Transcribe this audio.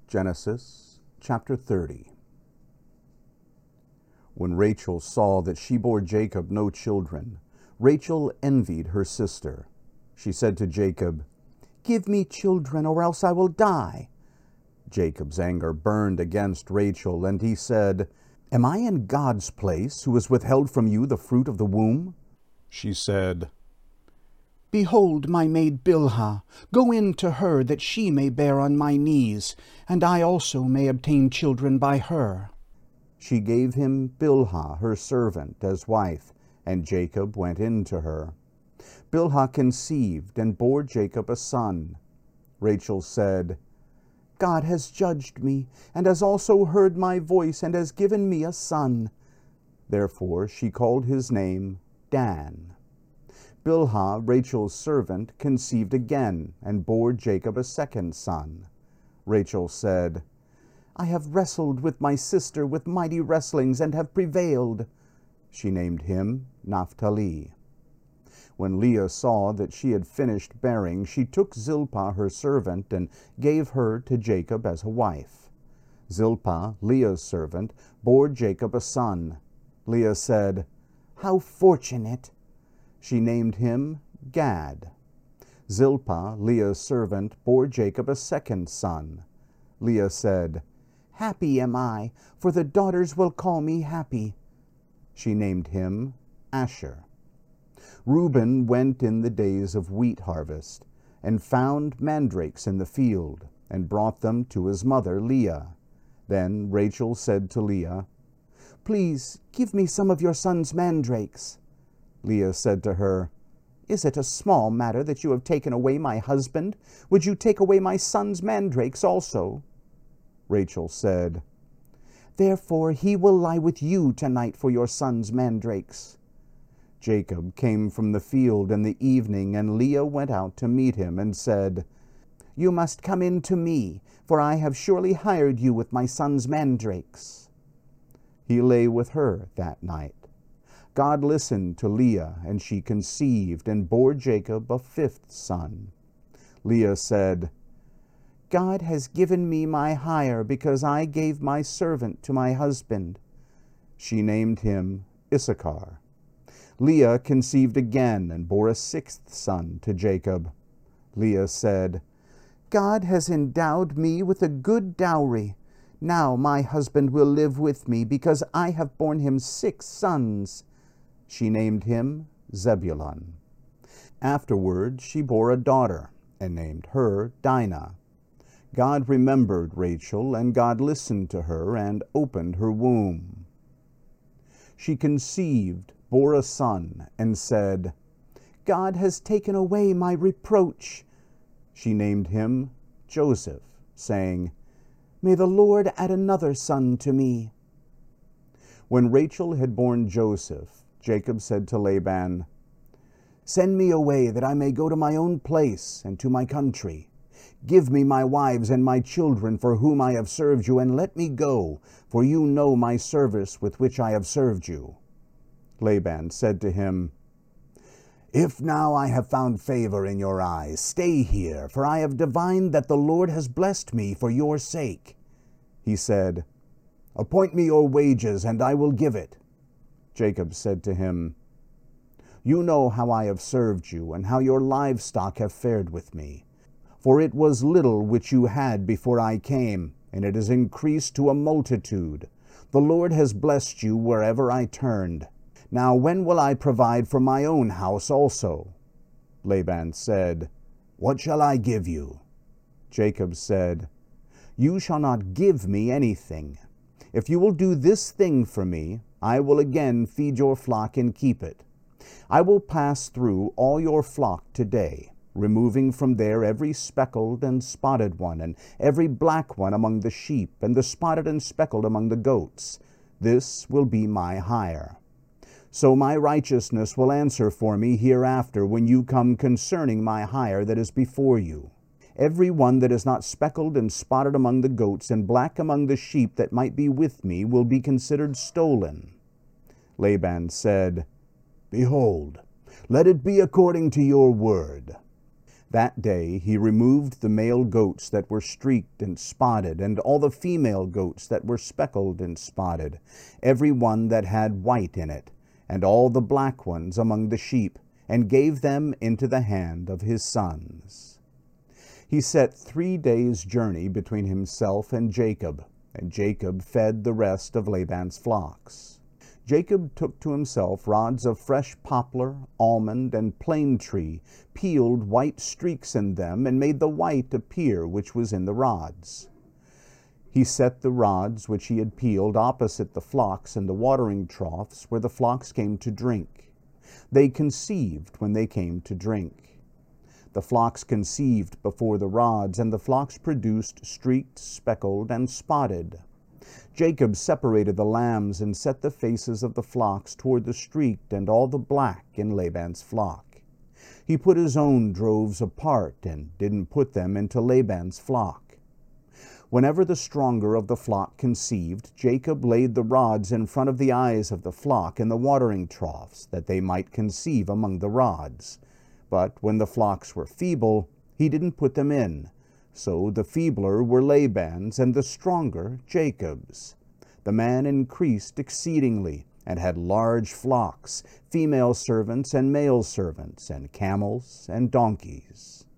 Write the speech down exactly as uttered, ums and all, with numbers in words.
Genesis chapter thirty. When Rachel saw that she bore Jacob no children, Rachel envied her sister. She said to Jacob, "Give me children, or else I will die." Jacob's anger burned against Rachel, and he said, "Am I in God's place, who has withheld from you the fruit of the womb?" She said, "Behold my maid Bilhah, go in to her, that she may bear on my knees, and I also may obtain children by her." She gave him Bilhah her servant as wife, and Jacob went in to her. Bilhah conceived and bore Jacob a son. Rachel said, "God has judged me, and has also heard my voice, and has given me a son." Therefore she called his name Dan. Bilhah, Rachel's servant, conceived again, and bore Jacob a second son. Rachel said, "I have wrestled with my sister with mighty wrestlings, and have prevailed." She named him Naphtali. When Leah saw that she had finished bearing, she took Zilpah her servant, and gave her to Jacob as a wife. Zilpah, Leah's servant, bore Jacob a son. Leah said, "How fortunate!" She named him Gad. Zilpah, Leah's servant, bore Jacob a second son. Leah said, "Happy am I, for the daughters will call me happy." She named him Asher. Reuben went in the days of wheat harvest, and found mandrakes in the field, and brought them to his mother Leah. Then Rachel said to Leah, "Please give me some of your son's mandrakes." Leah said to her, "Is it a small matter that you have taken away my husband? Would you take away my son's mandrakes also?" Rachel said, "Therefore he will lie with you tonight for your son's mandrakes." Jacob came from the field in the evening, and Leah went out to meet him and said, "You must come in to me, for I have surely hired you with my son's mandrakes." He lay with her that night. God listened to Leah, and she conceived and bore Jacob a fifth son. Leah said, "God has given me my hire, because I gave my servant to my husband." She named him Issachar. Leah conceived again and bore a sixth son to Jacob. Leah said, "God has endowed me with a good dowry. Now my husband will live with me, because I have borne him six sons." She named him Zebulun. Afterward she bore a daughter, and named her Dinah. God remembered Rachel, and God listened to her, and opened her womb. She conceived, bore a son, and said, "God has taken away my reproach." She named him Joseph, saying, "May the Lord add another son to me." When Rachel had borne Joseph, Jacob said to Laban, "Send me away, that I may go to my own place and to my country. Give me my wives and my children, for whom I have served you, and let me go, for you know my service with which I have served you." Laban said to him, "If now I have found favor in your eyes, stay here, for I have divined that the Lord has blessed me for your sake." He said, "Appoint me your wages, and I will give it." Jacob said to him, "You know how I have served you, and how your livestock have fared with me. For it was little which you had before I came, and it has increased to a multitude. The Lord has blessed you wherever I turned. Now when will I provide for my own house also?" Laban said, "What shall I give you?" Jacob said, "You shall not give me anything. If you will do this thing for me, I will again feed your flock and keep it. I will pass through all your flock today, removing from there every speckled and spotted one, and every black one among the sheep, and the spotted and speckled among the goats. This will be my hire. So my righteousness will answer for me hereafter when you come concerning my hire that is before you. Every one that is not speckled and spotted among the goats, and black among the sheep that might be with me, will be considered stolen." Laban said, "Behold, let it be according to your word." That day he removed the male goats that were streaked and spotted, and all the female goats that were speckled and spotted, every one that had white in it, and all the black ones among the sheep, and gave them into the hand of his sons. He set three days' journey between himself and Jacob, and Jacob fed the rest of Laban's flocks. Jacob took to himself rods of fresh poplar, almond, and plane tree, peeled white streaks in them, and made the white appear which was in the rods. He set the rods which he had peeled opposite the flocks in the watering troughs where the flocks came to drink. They conceived when they came to drink. The flocks conceived before the rods, and the flocks produced streaked, speckled, and spotted. Jacob separated the lambs and set the faces of the flocks toward the streaked and all the black in Laban's flock. He put his own droves apart and didn't put them into Laban's flock. Whenever the stronger of the flock conceived, Jacob laid the rods in front of the eyes of the flock in the watering troughs, that they might conceive among the rods. But when the flocks were feeble, he didn't put them in. So the feebler were Laban's, and the stronger Jacob's. The man increased exceedingly, and had large flocks, female servants and male servants, and camels and donkeys.